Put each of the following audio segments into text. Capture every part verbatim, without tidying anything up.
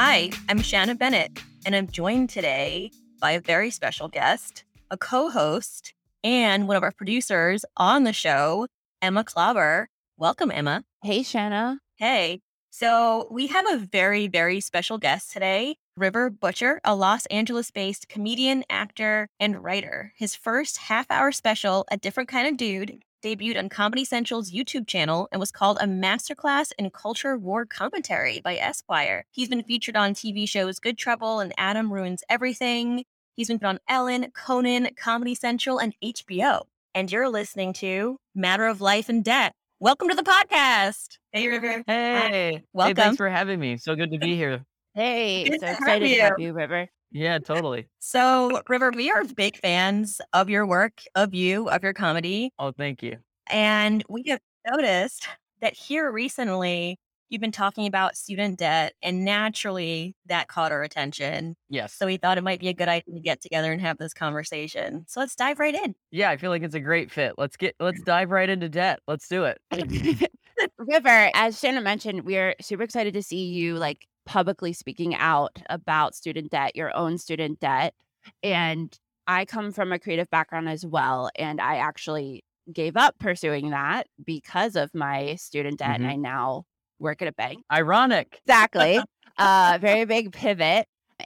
Hi, I'm Shanna Bennett, and I'm joined today by a very special guest, a co-host, and one of our producers on the show, Emma Klauber. Welcome, Emma. Hey, Shanna. Hey. So we have a very, very special guest today, River Butcher, a Los Angeles-based comedian, actor, and writer. His first half-hour special, A Different Kind of Dude, debuted on Comedy Central's YouTube channel and was called a masterclass in culture war commentary by Esquire. He's been featured on T V shows Good Trouble and Adam Ruins Everything. He's been on Ellen, Conan, Comedy Central, and H B O. And you're listening to Matter of Life and Death. Welcome to the podcast. Hey, River. Hey. Welcome. Hey, thanks for having me. So good to be here. Hey, Good so to have excited to you. have you, River. Yeah, totally. So, River, we are big fans of your work, of you, of your comedy. Oh, thank you. And we have noticed that here recently, you've been talking about student debt, and naturally that caught our attention. Yes. So we thought it might be a good idea to get together and have this conversation. So let's dive right in. Yeah, I feel like it's a great fit. Let's get let's dive right into debt. Let's do it. River, as Shanna mentioned, we're super excited to see you like publicly speaking out about student debt, your own student debt. And I come from a creative background as well. And I actually gave up pursuing that because of my student debt. Mhm. And I now work at a bank. Ironic. Exactly. uh, very big pivot.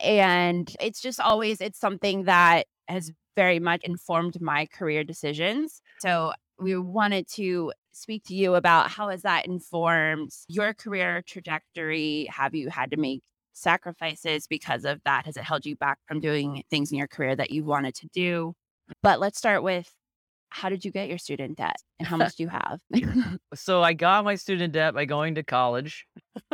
And it's just always, it's something that has very much informed my career decisions. So we wanted to speak to you about how has that informed your career trajectory? Have you had to make sacrifices because of that? Has it held you back from doing things in your career that you wanted to do? But let's start with, how did you get your student debt and how much do you have? So I got my student debt by going to college.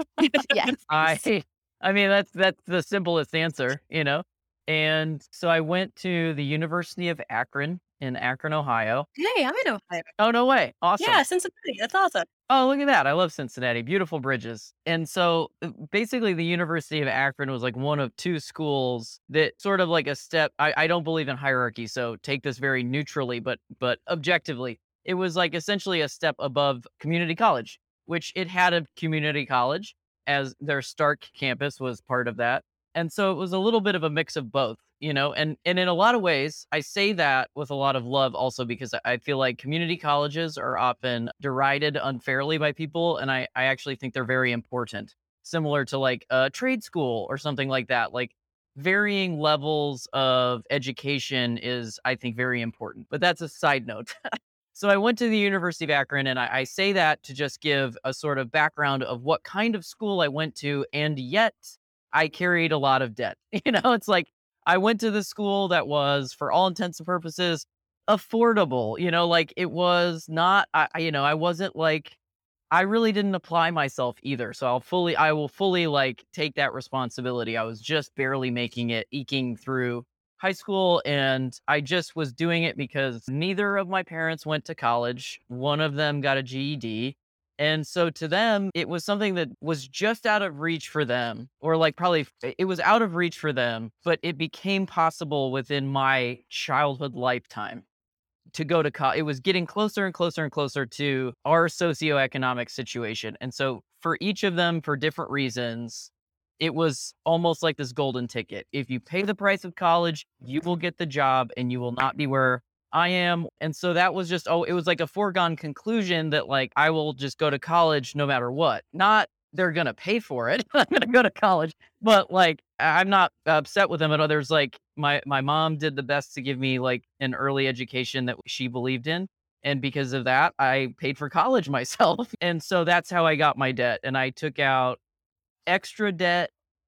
Yes. I I mean that's that's the simplest answer, you know. And so I went to the University of Akron in Akron, Ohio. Hey, I'm in Ohio. Oh, no way. Awesome. Yeah, Cincinnati. That's awesome. Oh, look at that. I love Cincinnati. Beautiful bridges. And so uh, basically, the University of Akron was like one of two schools that sort of like a step. I, I don't believe in hierarchy, so take this very neutrally, but but objectively, it was like essentially a step above community college, which it had a community college as their Stark campus was part of that. And so it was a little bit of a mix of both, you know, and and in a lot of ways, I say that with a lot of love also because I I feel like community colleges are often derided unfairly by people. And I, I actually think they're very important, similar to like a trade school or something like that. Like varying levels of education is, I think, very important. But that's a side note. So I went to the University of Akron, and I, I say that to just give a sort of background of what kind of school I went to, and yet I carried a lot of debt. You know, it's like I went to the school that was, for all intents and purposes, affordable. You know, like it was not. I, I- you know, I wasn't like I really didn't apply myself either. So I'll fully, I will fully like take that responsibility. I was just barely making it, eking through high school. And I just was doing it because neither of my parents went to college. One of them got a G E D. And so to them, it was something that was just out of reach for them, or like probably f- it was out of reach for them, but it became possible within my childhood lifetime to go to college. It was getting closer and closer and closer to our socioeconomic situation. And so for each of them, for different reasons, it was almost like this golden ticket. If you pay the price of college, you will get the job and you will not be where I am. And so that was just, oh, it was like a foregone conclusion that like I will just go to college no matter what. Not they're going to pay for it. I'm going to go to college, but like I'm not upset with them. And others, like my my mom did the best to give me like an early education that she believed in. And because of that, I paid for college myself. And so that's how I got my debt. And I took out extra debt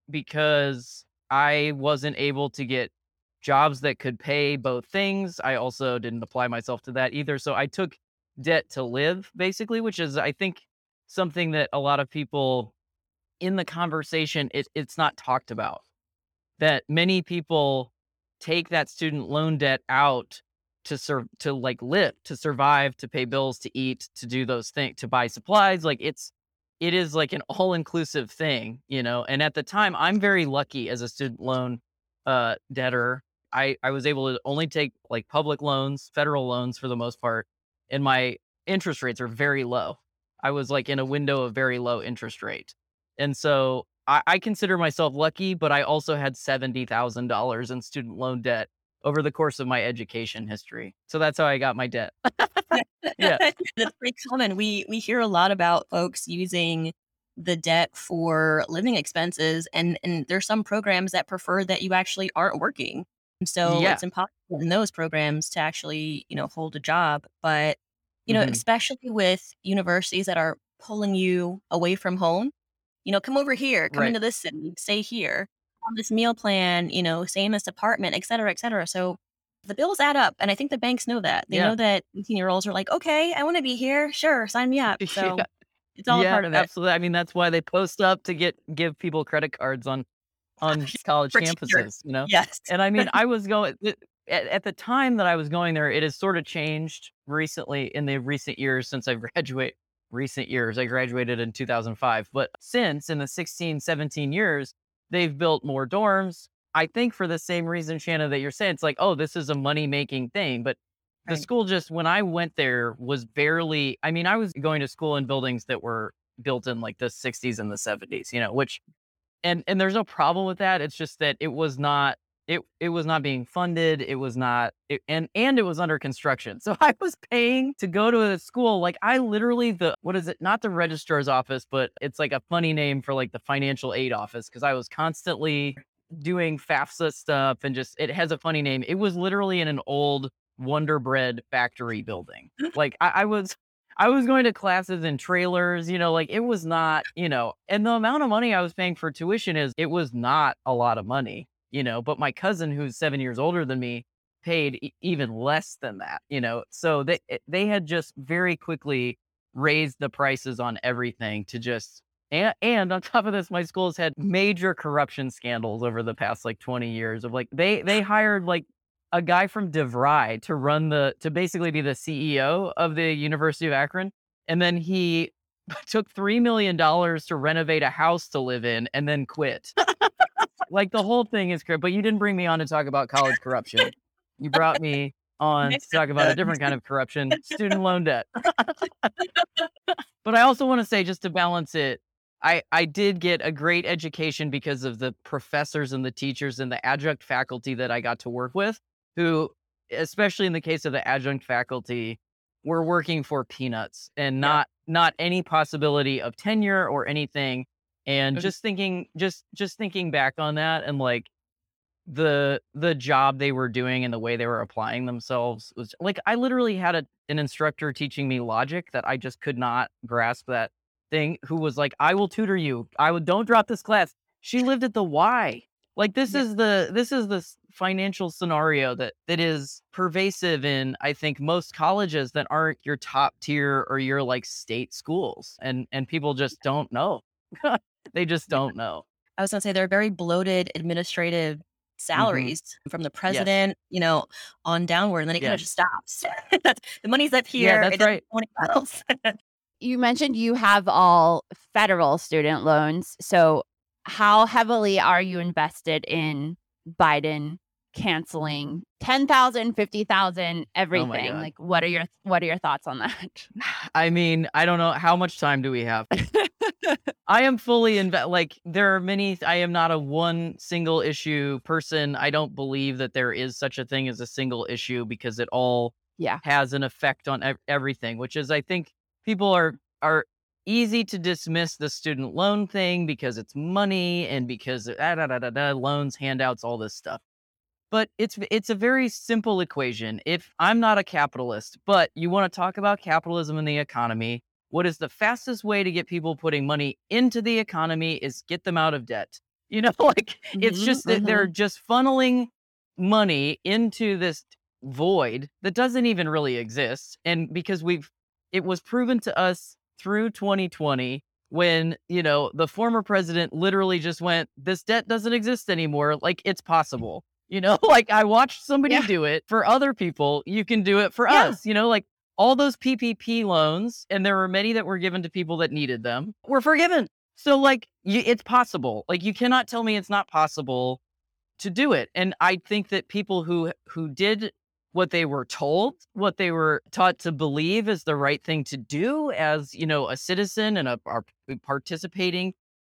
because I wasn't able to get jobs that could pay both things. I also didn't apply myself to that either. So I took debt to live, basically, which is, I think, something that a lot of people in the conversation, it, it's not talked about. That many people take that student loan debt out to serve, to like live, to survive, to pay bills, to eat, to do those things, to buy supplies. Like it's, it is like an all inclusive thing, you know? And at the time, I'm very lucky as a student loan uh, debtor. I, I was able to only take like public loans, federal loans for the most part, and my interest rates are very low. I was like in a window of very low interest rate. And so I, I consider myself lucky, but I also had seventy thousand dollars in student loan debt over the course of my education history. So that's how I got my debt. Yeah. That's pretty common. We we hear a lot about folks using the debt for living expenses, and and there's some programs that prefer that you actually aren't working. And so Yeah. it's impossible in those programs to actually, you know, hold a job. But, you know, hmm especially with universities that are pulling you away from home, you know, come over here, come Right. into this city, stay here, on this meal plan, you know, stay in this apartment, et cetera, et cetera. So the bills add up. And I think the banks know that. They Yeah. know that eighteen year olds are like, okay, I want to be here. Sure, sign me up. Yeah. So it's all a Yeah. part of it. Absolutely. I mean, that's why they post up to get give people credit cards on on college For teachers. campuses, you know? Yes. And I mean, I was going th- at, at the time that I was going there, it has sort of changed recently in the recent years since I graduate recent years. I graduated in two thousand five, but since in the sixteen, seventeen years, they've built more dorms. I think for the same reason, Shanna, that you're saying, it's like, oh, this is a money making thing. But the Right. school just, when I went there, was barely, I mean, I was going to school in buildings that were built in like the sixties and the seventies, you know, which and and there's no problem with that. It's just that it was not it it was not being funded. It was not it, and and it was under construction. So I was paying to go to a school. Like I literally the what is it? Not the registrar's office, but it's like a funny name for like the financial aid office because I was constantly doing FAFSA stuff and just it has a funny name. It was literally in an old Wonder Bread factory building. Like I, I was I was going to classes in trailers, you know, like it was not, you know, and the amount of money I was paying for tuition is it was not a lot of money, you know, but my cousin who's seven years older than me paid e- even less than that, you know. So they it- they had just very quickly raised the prices on everything to just and, and on top of this, my school's had major corruption scandals over the past like twenty years of like they they hired like a guy from DeVry to run the to basically be the C E O of the University of Akron, and then he took three million dollars to renovate a house to live in and then quit. Like, the whole thing is corrupt, but you didn't bring me on to talk about college corruption. You brought me on to Makes talk about a different kind of corruption, student loan debt. But I also wanna say, just to balance it, I I did get a great education because of the professors and the teachers and the adjunct faculty that I got to work with, who, especially in the case of the adjunct faculty, were working for peanuts and Yeah. not not any possibility of tenure or anything. And Mhm. just thinking just just thinking back on that and like the the job they were doing and the way they were applying themselves was like I literally had a, an instructor teaching me logic that I just could not grasp that thing who was like, I will tutor you. I would don't drop this class. She lived at the Y. Like this Yeah. is the this is the s- financial scenario that that is pervasive in I think most colleges that aren't your top tier or your like state schools. And and people just don't know. They just Yeah. don't know. I was gonna say they're very bloated administrative hmm salaries from the Yes. president, you know, on downward, and then it kind of just Yes. stops. The money's up Yeah, here, it that's doesn't right. go anywhere else. You mentioned you have all federal student loans. So, how heavily are you invested in Biden canceling ten thousand, fifty thousand, Oh my everything? god. Like what are your what are your thoughts on that? I mean, I don't know how much time do we have? I am fully inve like, there are many I am not a one single issue person. I don't believe that there is such a thing as a single issue because it all Yeah. has an effect on ev everything, which is I think people are are easy to dismiss the student loan thing because it's money and because ah, da, da, da, da, loans, handouts, all this stuff. But it's it's a very simple equation. If I'm not a capitalist, but you want to talk about capitalism and the economy, what is the fastest way to get people putting money into the economy is get them out of debt. You know, like it's Mhm, just that they're mhm. just funneling money into this void that doesn't even really exist. And because we've it was proven to us through twenty twenty when, you know, the former president literally just went, this debt doesn't exist anymore. Like it's possible. You know, like I watched somebody Yeah. do it for other people. You can do it for Yeah. us. You know, like all those P P P loans, and there were many that were given to people that needed them, were forgiven. So, like, you, it's possible. Like, you cannot tell me it's not possible to do it. And I think that people who who did what they were told, what they were taught to believe is the right thing to do as, you know, a citizen and a, are participating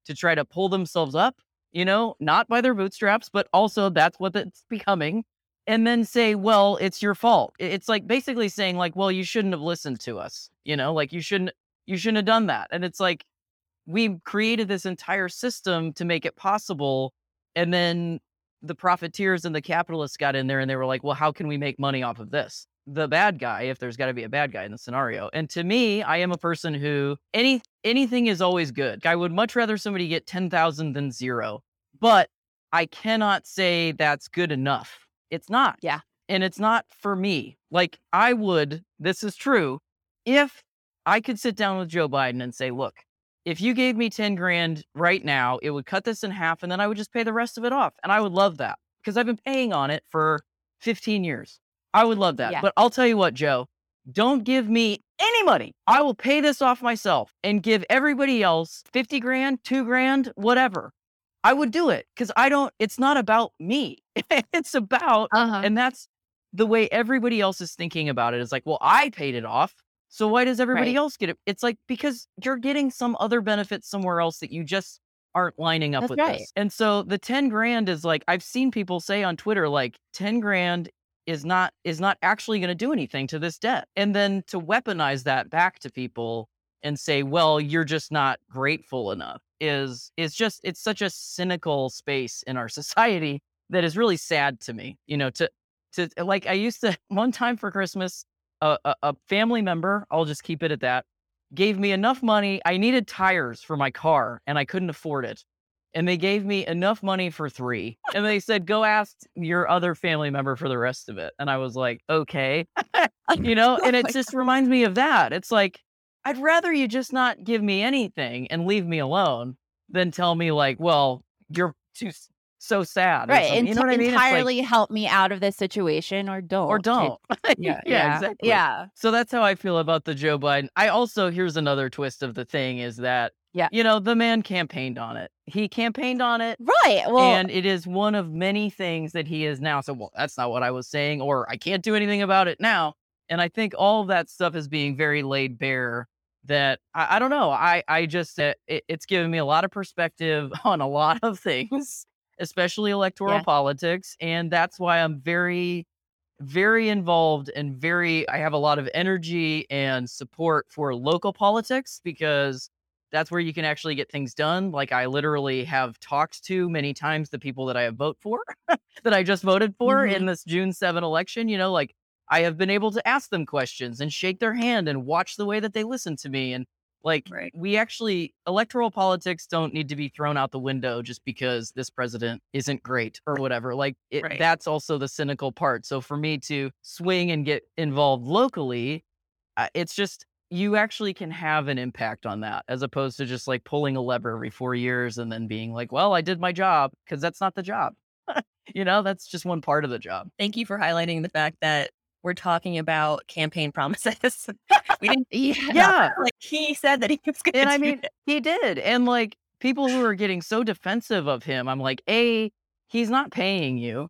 to try to pull themselves up, you know, not by their bootstraps, but also that's what it's becoming. And then say, well, it's your fault. I- It's like basically saying like, well, you shouldn't have listened to us, you know, like you shouldn't, you shouldn't have done that. And it's like, we created this entire system to make it possible. And then the profiteers and the capitalists got in there and they were like, well, how can we make money off of this? The bad guy, if there's got to be a bad guy in the scenario. And to me, I am a person who any anything is always good. I would much rather somebody get ten thousand than zero. But I cannot say that's good enough. It's not. Yeah. And it's not for me. Like I would, this is true, if I could sit down with Joe Biden and say, look, if you gave me ten grand right now, it would cut this in half and then I would just pay the rest of it off. And I would love that because I've been paying on it for fifteen years. I would love that. Yeah. But I'll tell you what, Joe, don't give me any money. I will pay this off myself and give everybody else fifty grand, two grand, whatever. I would do it because I don't, it's not about me. It's about, Uh-huh. and that's the way everybody else is thinking about it. It's like, well, I paid it off. So why does everybody Right. else get it? It's like, because you're getting some other benefits somewhere else that you just aren't lining up That's with right. this. And so the ten grand is like, I've seen people say on Twitter, like ten grand is not, is not actually going to do anything to this debt. And then to weaponize that back to people and say, well, you're just not grateful enough is, is just, it's such a cynical space in our society that is really sad to me, you know, to, to like, I used to one time for Christmas, a, a, a family member, I'll just keep it at that, gave me enough money. I needed tires for my car and I couldn't afford it. And they gave me enough money for three. And they said, go ask your other family member for the rest of it. And I was like, okay, you know, and Oh it my just reminds me of that. It's like, I'd rather you just not give me anything and leave me alone than tell me like, well, you're too s- so sad. Or Right. something. You know what I mean? It's like, Entirely help me out of this situation or don't. or It- don't. yeah. yeah, exactly. Yeah. So that's how I feel about the Joe Biden. I also, here's another twist of the thing is that, Yeah. you know, the man campaigned on it. He campaigned on it. Right. Well, And it is one of many things that he is now. So, well, that's not what I was saying, or I can't do anything about it now. And I think all of that stuff is being very laid bare that I, I don't know. I, I just, uh, it, it's given me a lot of perspective on a lot of things, especially electoral Yeah. politics. And that's why I'm very, very involved and very, I have a lot of energy and support for local politics because that's where you can actually get things done. Like I literally have talked to many times the people that I have voted for, that I just voted for Mhm. in this June seventh election, you know, like I have been able to ask them questions and shake their hand and watch the way that they listen to me. And like, Right. we actually, electoral politics don't need to be thrown out the window just because this president isn't great or whatever. Like, it, Right. that's also the cynical part. So for me to swing and get involved locally, uh, it's just, you actually can have an impact on that as opposed to just like pulling a lever every four years and then being like, well, I did my job, because that's not the job. You know, that's just one part of the job. Thank you for highlighting the fact that we're talking about campaign promises. We didn't, yeah. Yeah. like, he said that he was going to And I do mean, it. he did. And like people who are getting so defensive of him, I'm like, A, he's not paying you.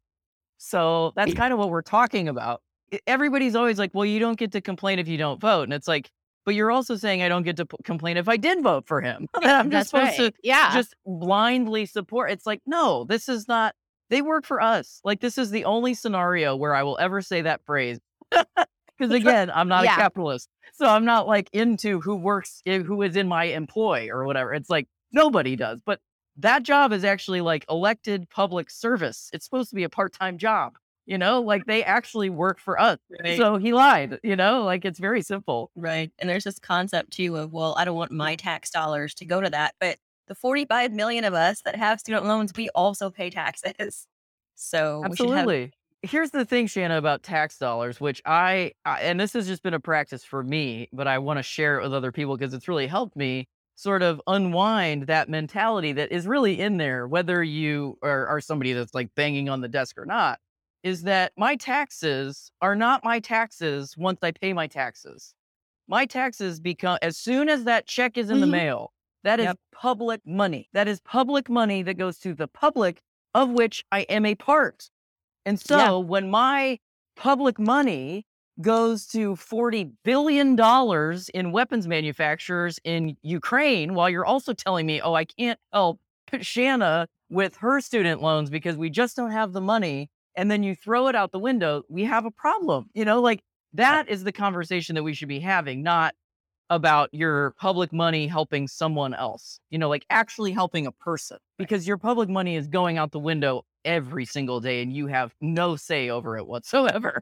So that's kind of what we're talking about. E- Everybody's always like, well, you don't get to complain if you don't vote. And it's like, but you're also saying I don't get to p- complain if I did vote for him. That I'm just That's supposed right. to Yeah. just blindly support. It's like, no, this is not, they work for us. Like, this is the only scenario where I will ever say that phrase. Because again, I'm not Yeah. a capitalist. So I'm not like into who works, i- who is in my employ or whatever. It's like nobody does. But that job is actually like elected public service. It's supposed to be a part time job, you know, like they actually work for us. Right. So he lied, you know, like it's very simple. Right. And there's this concept too of, well, I don't want my tax dollars to go to that. But the forty-five million of us that have student loans, we also pay taxes. So we should have, Absolutely. Here's the thing, Shanna, about tax dollars, which I, I and this has just been a practice for me, but I want to share it with other people because it's really helped me sort of unwind that mentality that is really in there, whether you are, are somebody that's like banging on the desk or not, is that my taxes are not my taxes once I pay my taxes. My taxes become, as soon as that check is in the Mhm. mail, that is Yep. public money. That is public money that goes to the public, of which I am a part. And so Yeah. when my public money goes to forty billion dollars in weapons manufacturers in Ukraine, while you're also telling me, oh, I can't help Shanna with her student loans because we just don't have the money. And then you throw it out the window, we have a problem. You know, like that is the conversation that we should be having, not about your public money helping someone else, you know, like actually helping a person, because your public money is going out the window every single day and you have no say over it whatsoever.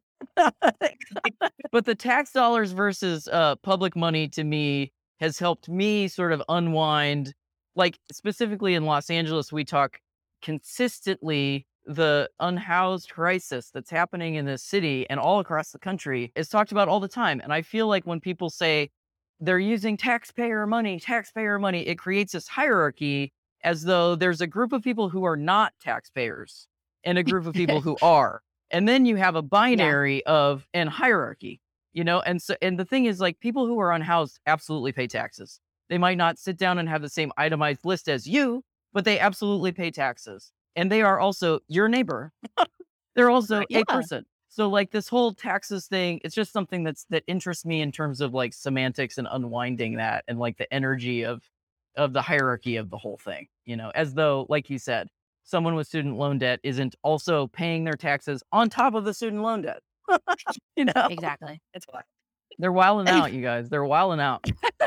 But the tax dollars versus uh, public money to me has helped me sort of unwind, like specifically in Los Angeles, we talk consistently the unhoused crisis that's happening in this city and all across the country is talked about all the time. And I feel like when people say they're using taxpayer money, taxpayer money, it creates this hierarchy as though there's a group of people who are not taxpayers and a group of people who are. And then you have a Yeah. binary of and hierarchy, you know? And so, and the thing is, like, people who are unhoused absolutely pay taxes. They might not sit down and have the same itemized list as you, but they absolutely pay taxes. And they are also your neighbor. They're also a Yeah. person. So like this whole taxes thing, it's just something that's that interests me in terms of like semantics and unwinding that and like the energy of of the hierarchy of the whole thing, you know, as though, like you said, someone with student loan debt isn't also paying their taxes on top of the student loan debt. You know, Exactly. it's wild. They're wilding out, you guys. They're wilding out.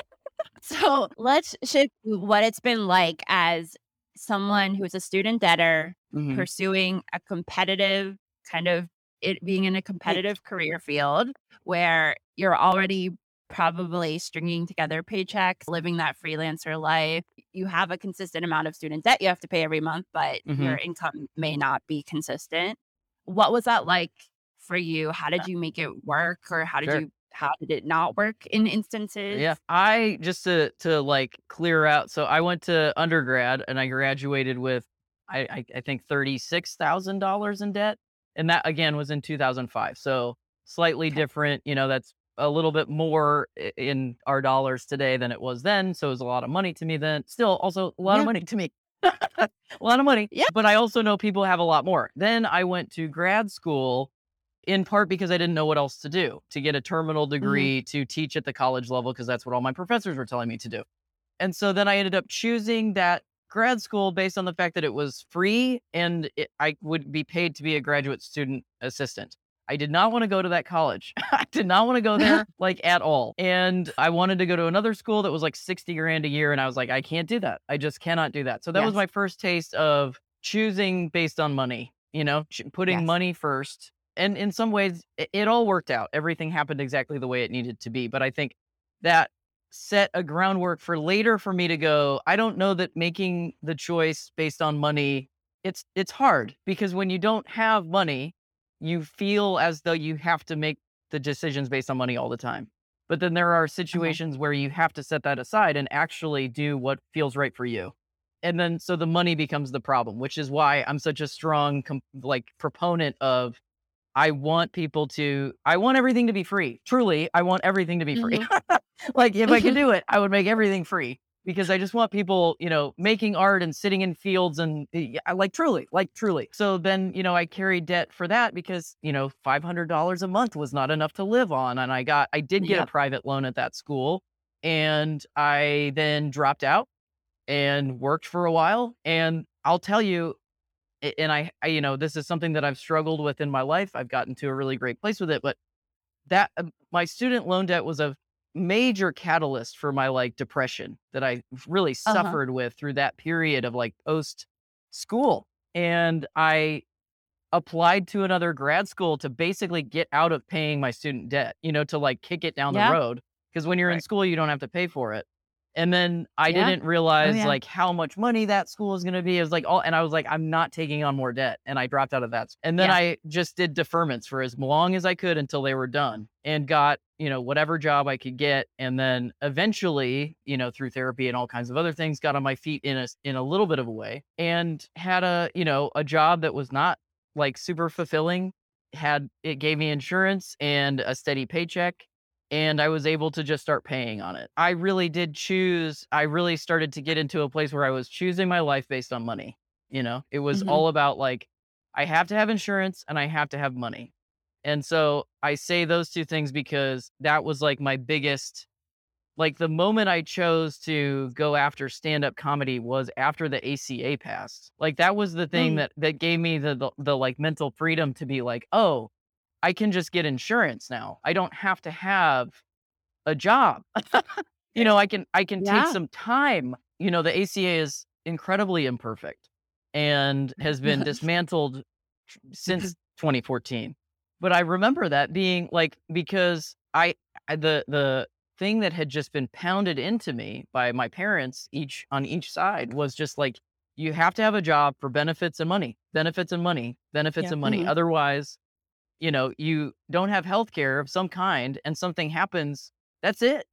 So let's shift to what it's been like as someone who's a student debtor Mhm. pursuing a competitive kind of it being in a competitive career field where you're already probably stringing together paychecks, living that freelancer life. You have a consistent amount of student debt you have to pay every month, but your Mhm. income may not be consistent. What was that like for you? How did you make it work, or how did Sure. you how did it not work in instances? Yeah. I just to to like clear out. So I went to undergrad and I graduated with I I, I think thirty six thousand dollars in debt, and that again was in two thousand five. So slightly Okay. different. You know, that's a little bit more i- in our dollars today than it was then. So it was a lot of money to me then. Still, also a lot of Yeah. money to me. A lot of money. Yeah. But I also know people have a lot more. Then I went to grad school in part because I didn't know what else to do, to get a terminal Mhm. degree to teach at the college level, because that's what all my professors were telling me to do. And so then I ended up choosing that grad school based on the fact that it was free and it, I would be paid to be a graduate student assistant. I did not want to go to that college. I did not want to go there like at all. And I wanted to go to another school that was like sixty grand a year. And I was like, I can't do that. I just cannot do that. So that was Yes. my first taste of choosing based on money, you know, ch- putting Yes. money first. And in some ways, it, it all worked out. Everything happened exactly the way it needed to be. But I think that set a groundwork for later for me to go, I don't know that making the choice based on money, it's it's hard, because when you don't have money, you feel as though you have to make the decisions based on money all the time. But then there are Okay. situations where you have to set that aside and actually do what feels right for you. And then so the money becomes the problem, which is why I'm such a strong com- like proponent of I want people to I want everything to be free. Truly, I want everything to be free. Mhm. Like, if I could do it, I would make everything free, because I just want people, you know, making art and sitting in fields and y- I like truly, like truly. So then, you know, I carried debt for that because, you know, five hundred dollars a month was not enough to live on. And I got, I did get a Yep. private loan at that school, and I then dropped out and worked for a while. And I'll tell you, a- and I, I, you know, this is something that I've struggled with in my life. I've gotten to a really great place with it, but that uh, my student loan debt was a major catalyst for my like depression that I really Uh-huh. suffered with through that period of like post school. And I applied to another grad school to basically get out of paying my student debt, you know, to like kick it down the Yeah. road. Because when you're in Right. school, you don't have to pay for it. And then I Yeah. didn't Oh, realize yeah. like how much money that school is going to be. It was like all, and I was like, I'm not taking on more debt. And I dropped out of that. And then Yeah. I just did deferments for as long as I could until they were done, and got, you know, whatever job I could get. And then eventually, you know, through therapy and all kinds of other things, got on my feet in a, s- in a little bit of a way, and had a, you know, a job that was not like super fulfilling. Had, it gave me insurance and a steady paycheck, and I was able to just start paying on it. I really did choose, I really started to get into a place where I was choosing my life based on money. You know, it was Mhm. all about like, I have to have insurance and I have to have money. And so I say those two things because that was like my biggest, like the moment I chose to go after stand-up comedy was after the A C A passed. Like that was the thing Mm. that that gave me the, the the like mental freedom to be like, oh, I can just get insurance now. I don't have to have a job. You know, I can I can take Yeah. some time. You know, the A C A is incredibly imperfect and has been dismantled since twenty fourteen. But I remember that being like because I, I the the thing that had just been pounded into me by my parents each on each side was just like you have to have a job for benefits and money, benefits and money, benefits Yeah. and money. Mhm. Otherwise, you know, you don't have health care of some kind and something happens, that's it.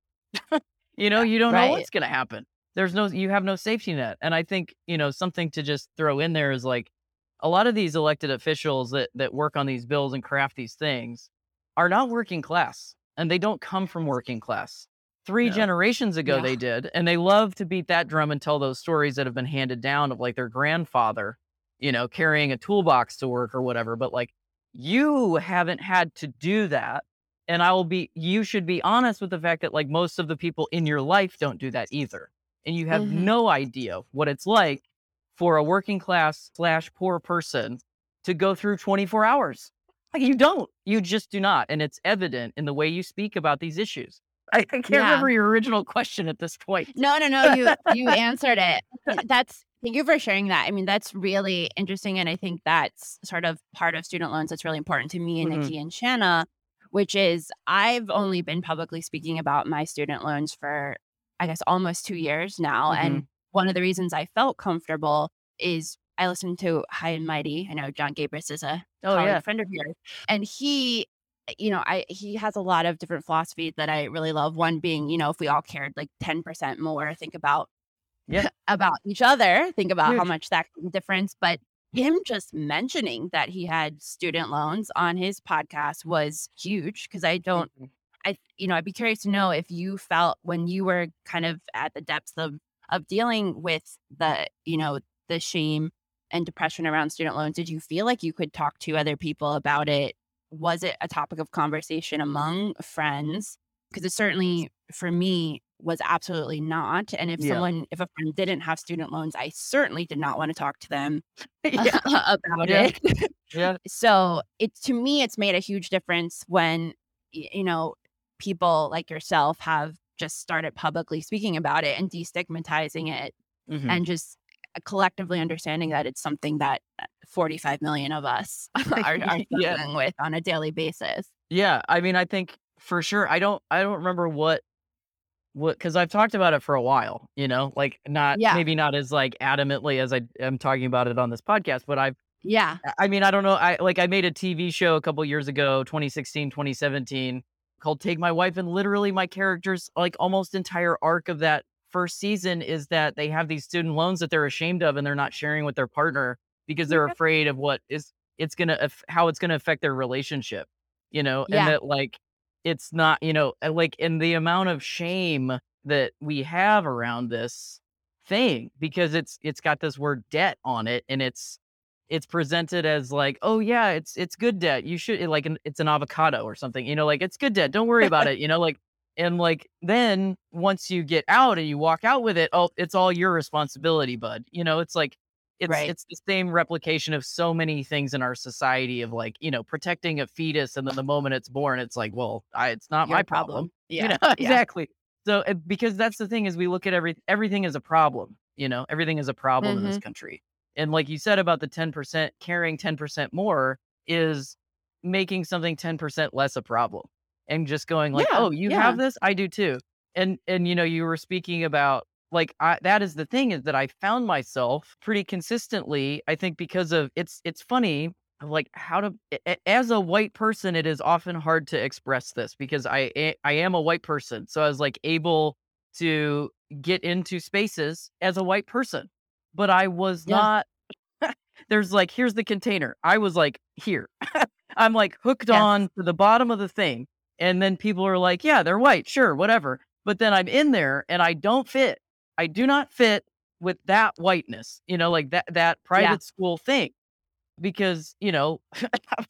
You know, you don't know Right. what's going to happen. There's no, you have no safety net. And I think, you know, something to just throw in there is like a lot of these elected officials that, that work on these bills and craft these things are not working class and they don't come from working class. Three No. generations ago, Yeah. they did. And they love to beat that drum and tell those stories that have been handed down of like their grandfather, you know, carrying a toolbox to work or whatever. But like you haven't had to do that. And I will be, you should be honest with the fact that like most of the people in your life don't do that either. And you have Mhm. no idea what it's like for a working class slash poor person to go through twenty-four hours. Like you don't, you just do not. And it's evident in the way you speak about these issues. I, I can't Yeah. remember your original question at this point. No, no, no. You you answered it. That's thank you for sharing that. I mean, that's really interesting, and I think that's sort of part of student loans that's really important to me and Mhm. Nikki and Shanna, which is I've only been publicly speaking about my student loans for I guess almost two years now, and Mhm. one of the reasons I felt comfortable is I listened to High and Mighty. I know John Gabris is a Oh, colleague yeah. friend of yours, and he you know, I he has a lot of different philosophies that I really love. One being, you know, if we all cared like ten percent more, think about Yeah. about each other, think about how Huge. much that can make a difference. But him just mentioning that he had student loans on his podcast was huge because I don't Mhm. I you know, I'd be curious to know if you felt when you were kind of at the depths of of dealing with the, you know, the shame and depression around student loans, did you feel like you could talk to other people about it? Was it a topic of conversation among friends? Because it certainly, for me, was absolutely not. And if Yeah. someone, if a friend didn't have student loans, I certainly did not want to talk to them Yeah. about Yeah. it. Yeah. So it to me, it's made a huge difference when y- you know people like yourself have just started publicly speaking about it and destigmatizing it, Mhm. and just collectively understanding that it's something that uh, forty-five million of us are, are Yeah. struggling with on a daily basis. Yeah. I mean, I think for sure. I don't. I don't remember what what because I've talked about it for a while. You know, like not Yeah, maybe not as like adamantly as I am talking about it on this podcast, but I've. yeah, I mean, I don't know. I like I made a T V show a couple years ago, twenty sixteen, twenty seventeen, called Take My Wife, and literally my characters like almost entire arc of that first season is that they have these student loans that they're ashamed of and they're not sharing with their partner because they're afraid of what is it's gonna aff- how it's gonna affect their relationship, you know, and yeah, that like it's not, you know, uh, like in the amount of shame that we have around this thing because it's it's got this word debt on it and it's it's presented as like, oh yeah, it's it's good debt. You should like an, it's an avocado or something, you know, like it's good debt. Don't worry about it, you know, like and like then once you get out and you walk out with it, oh, it's all your responsibility, bud. You know, it's like it's right. it's the same replication of so many things in our society of like, you know, protecting a fetus and then the moment it's born, it's like, well, I, it's not Your my problem. problem. You Yeah, know, yeah. exactly. So uh, because that's the thing is we look at every everything as a problem, you know, everything is a problem in this Hmm. country. And like you said about the ten percent carrying ten percent more is making something ten percent less a problem and just going like, Yeah, "Oh, you yeah. have this? I do too." And and you know, you were speaking about like I, that is the thing is that I found myself pretty consistently, I think because of it's it's funny of, like how to a- a- as a white person it is often hard to express this because I a- I am a white person. So I was like able to get into spaces as a white person. But I was Yeah, not there's like here's the container. I was like here. I'm like hooked yes, on to the bottom of the thing. And then people are like, yeah, they're white, sure, whatever. But then I'm in there and I don't fit. I do not fit with that whiteness, you know, like that that yeah, private school thing. Because, you know,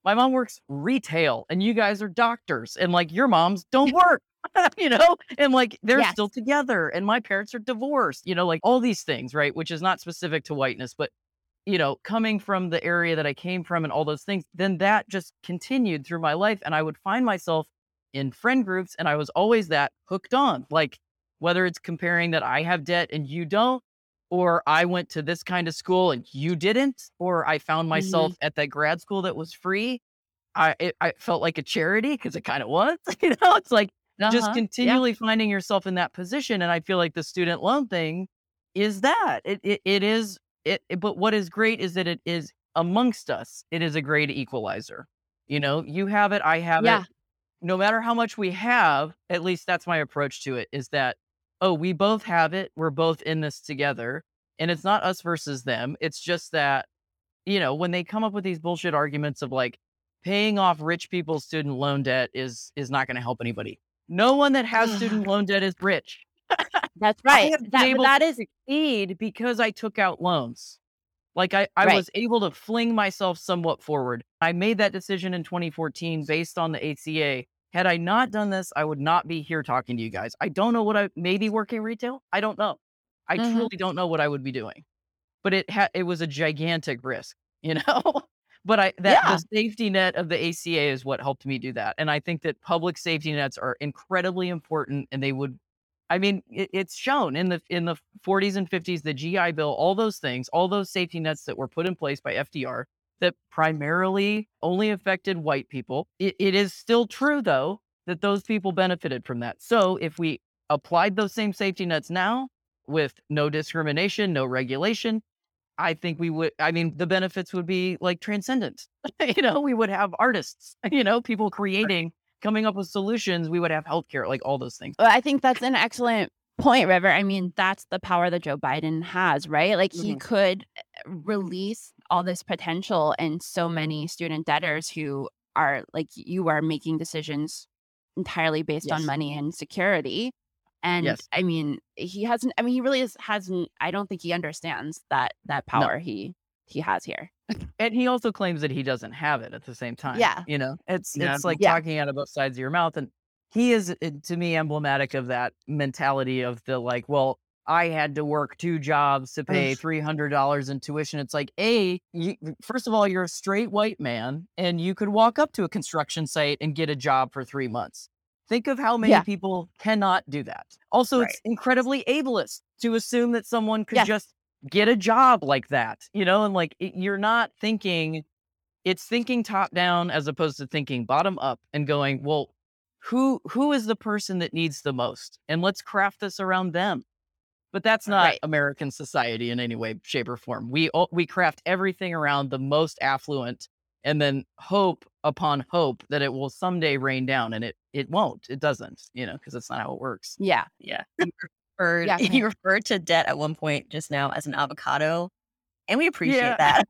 My mom works retail and you guys are doctors and like your moms don't work, you know, and like they're Yes. still together and my parents are divorced, you know, like all these things, right? Which is not specific to whiteness, but you know, coming from the area that I came from and all those things, then that just continued through my life. And I would find myself in friend groups and I was always that hooked on, like whether it's comparing that I have debt and you don't, or I went to this kind of school and you didn't, or I found hmm myself at that grad school that was free. I, it, I felt like a charity because it kind of was, you know, it's like just Uh-huh. Yeah. continually finding yourself in that position. And I feel like the student loan thing is that it, it, it is it, it- but what is great is that it is amongst us. It is a great equalizer. You know, you have it, I have it. Yeah. No matter how much we have, at least that's my approach to it is that, oh, we both have it. We're both in this together. And it's not us versus them. It's just that, you know, when they come up with these bullshit arguments of like paying off rich people's student loan debt is is not going to help anybody. No one that has student loan debt is rich. That's I right. have been That but able that to is succeed because I took out loans. Like I, I right. was able to fling myself somewhat forward. I made that decision in twenty fourteen based on the A C A. Had I not done this, I would not be here talking to you guys. I don't know what I maybe working retail. I don't know. I hmm truly don't know what I would be doing. But it had it was a gigantic risk, you know. But I that the Yeah. safety net of the A C A is what helped me do that. And I think that public safety nets are incredibly important and they would I mean, it, it's shown in the in the forties and fifties, the G I Bill, all those things, all those safety nets that were put in place by F D R that primarily only affected white people. It, it is still true, though, that those people benefited from that. So if we applied those same safety nets now with no discrimination, no regulation, I think we would, I mean, the benefits would be like transcendent. You know, we would have artists, you know, people creating, coming up with solutions. We would have healthcare, like all those things. Well, I think that's an excellent point, River. I mean, that's the power that Joe Biden has, right? Like he Mhm. could uh, release all this potential and so many student debtors who are like you are making decisions entirely based on Yes. money and security. And Yes. I mean, he hasn't I mean, he really is hasn't I don't think he understands that that No. power he he has here. And he also claims that he doesn't have it at the same time. Yeah. You know, it's Yeah. it's like Yeah. talking out of both sides of your mouth. And he is uh, to me emblematic of that mentality of the like, well, I had to work two jobs to pay Ugh. three hundred dollars in tuition. It's like, A, you, first of all, you're a straight white man and you could walk up to a construction site and get a job for three months. Think of how many Yeah. people cannot do that. Also, Right. it's incredibly ableist to assume that someone could Yes. just get a job like that, you know, and like it, you're not thinking, it's thinking top down as opposed to thinking bottom up and going, well, who who is the person that needs the most? And let's craft this around them. But that's not Right. American society in any way, shape, or form. We all, we craft everything around the most affluent and then hope upon hope that it will someday rain down, and it it won't. It doesn't, you know, because that's not how it works. Yeah. Yeah. You referred, Yeah, go ahead. you referred to debt at one point just now as an avocado, and we appreciate Yeah. that.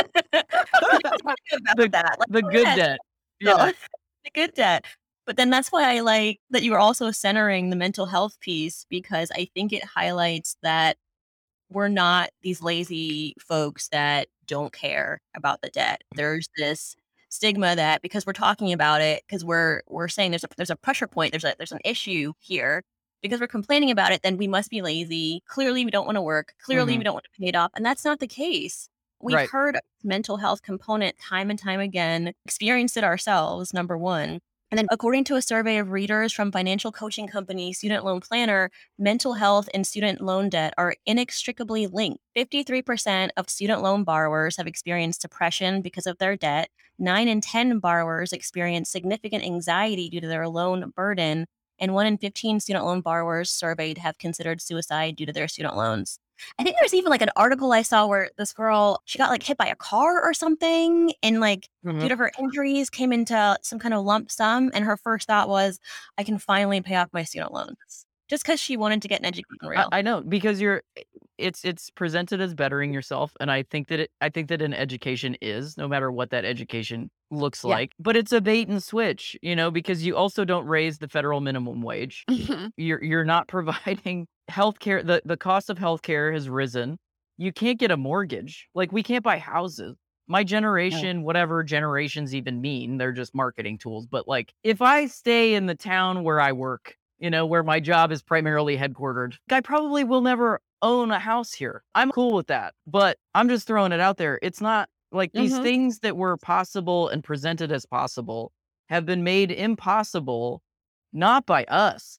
About the that. Like, the go good ahead. debt. No, Yeah. the good debt. But then that's why I like that you were also centering the mental health piece because I think it highlights that we're not these lazy folks that don't care about the debt. There's this stigma that because we're talking about it, because we're we're saying there's a there's a pressure point, there's a there's an issue here. Because we're complaining about it, then we must be lazy. Clearly, we don't want to work. Clearly, Mhm. we don't want to pay it off. And that's not the case. We've Right. heard of mental health component time and time again, experienced it ourselves, number one. And then, according to a survey of readers from financial coaching company Student Loan Planner, mental health and student loan debt are inextricably linked. fifty-three percent of student loan borrowers have experienced depression because of their debt. nine in ten borrowers experience significant anxiety due to their loan burden. And one in fifteen student loan borrowers surveyed have considered suicide due to their student loans. I think there's even like an article I saw where this girl, she got like hit by a car or something. And like, due Mhm. to her injuries, came into some kind of lump sum. And her first thought was, I can finally pay off my student loans. Just because she wanted to get an education I, real. I know because you're it's it's presented as bettering yourself, and I think that it I think that an education is, no matter what that education looks Yeah. like, but it's a bait and switch, you know, because you also don't raise the federal minimum wage. Mhm. You're you're not providing healthcare. The the cost of healthcare has risen. You can't get a mortgage. Like we can't buy houses. my Oh, generation, whatever generations even mean, they're just marketing tools. But like, if I stay in the town where I work, you know, where my job is primarily headquartered, I probably will never own a house here. I'm cool with that. But I'm just throwing it out there. It's not like these hmm things that were possible and presented as possible have been made impossible, not by us,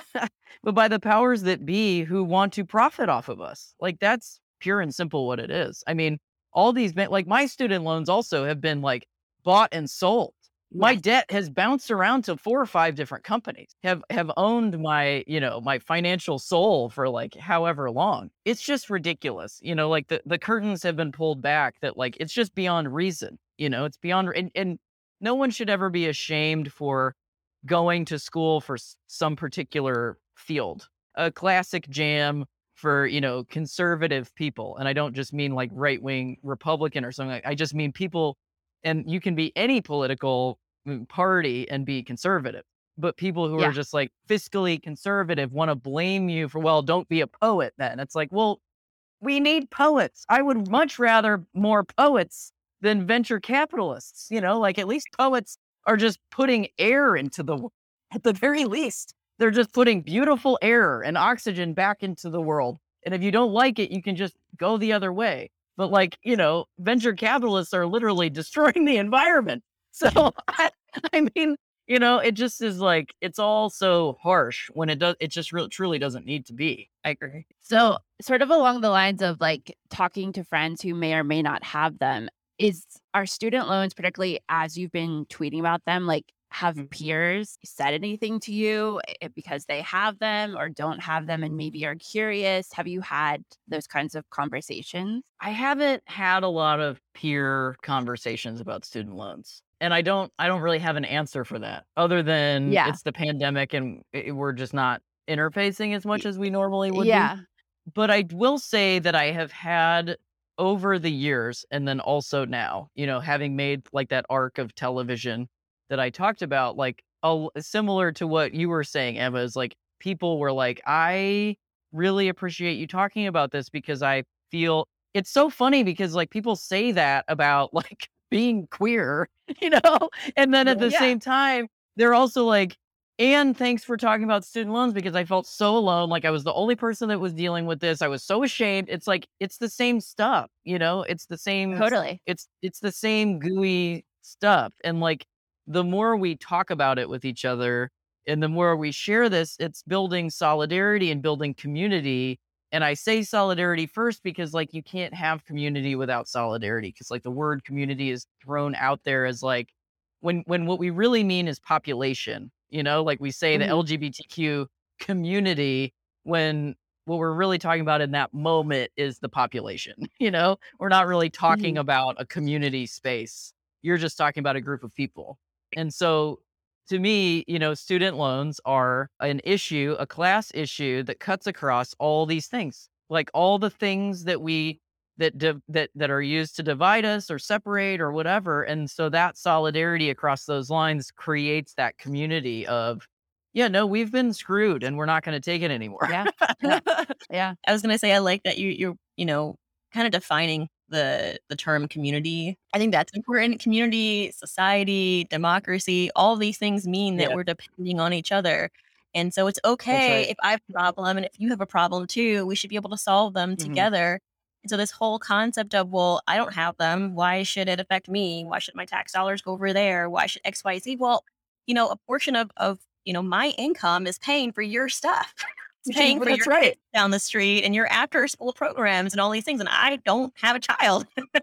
but by the powers that be who want to profit off of us. Like that's pure and simple what it is. I mean, all these ban- like my student loans also have been like bought and sold. My yes, debt has bounced around to four or five different companies. Have have owned my, you know, my financial soul for like however long. It's just ridiculous. You know, like the the curtains have been pulled back that like it's just beyond reason. You know, it's beyond and and no one should ever be ashamed for going to school for s- some particular field. A classic jam for, you know, conservative people. And I don't just mean like right-wing Republican or something. I just mean people, and you can be any political mm, party and be conservative. But people who are yeah, just like fiscally conservative want to blame you for, well, don't be a poet then. It's like, well, we need poets. I would much rather more poets than venture capitalists. You know, like at least poets are just putting air into the, wo- at the very least, they're just putting beautiful air and oxygen back into the world. And if you don't like it, you can just go the other way. But like, you know, venture capitalists are literally destroying the environment. So I, I mean, you know, it just is like it's all so harsh when it does. It just really truly doesn't need to be. I agree. So, sort of along the lines of like talking to friends who may or may not have them, is our student loans, particularly as you've been tweeting about them, like have Mhm. peers said anything to you eh, because they have them or don't have them and maybe are curious? Have you had those kinds of conversations? I haven't had a lot of peer conversations about student loans. And I don't I don't really have an answer for that other than Yeah. it's the pandemic and i- we're just not interfacing as much y- as we normally would be. Yeah. But I will say that I have had over the years and then also now, you know, having made like that arc of television that I talked about, like a, l- similar to what you were saying, Emma, is like people were like, I really appreciate you talking about this because I feel it's so funny because like people say that about like being queer, you know, and then at the Yeah. same time, they're also like, and thanks for talking about student loans because I felt so alone. Like I was the only person that was dealing with this. I was so ashamed. It's like it's the same stuff, you know? It's the same Totally. it's it's the same gooey stuff. And like the more we talk about it with each other and the more we share this, it's building solidarity and building community. And I say solidarity first because like you can't have community without solidarity because like the word community is thrown out there as like when when what we really mean is population, you know, like we say the hmm L G B T Q community when what we're really talking about in that moment is the population, you know? We're not really talking hmm about a community space. You're just talking about a group of people. And so to me, you know, student loans are an issue, a class issue that cuts across all these things. Like all the things that we that div- that that are used to divide us or separate or whatever. And so that solidarity across those lines creates that community of, yeah, no, we've been screwed and we're not going to take it anymore. Yeah. Yeah. Yeah. I was gonna say I like that you you're, you know, kind of defining the the term community. I think that's important. Community, society, democracy, all these things mean that Yeah, we're depending on each other. And so it's that's okay right. if I have a problem and if you have a problem too, we should be able to solve them Hmm. together. And so this whole concept of, well, I don't have them. Why should it affect me? Why should my tax dollars go over there? Why should X, Y, Z? Well, you know, a portion of of you know my income is paying for your stuff. It's paying for That's your right. kids down the street and your after school programs and all these things, and I don't have a child.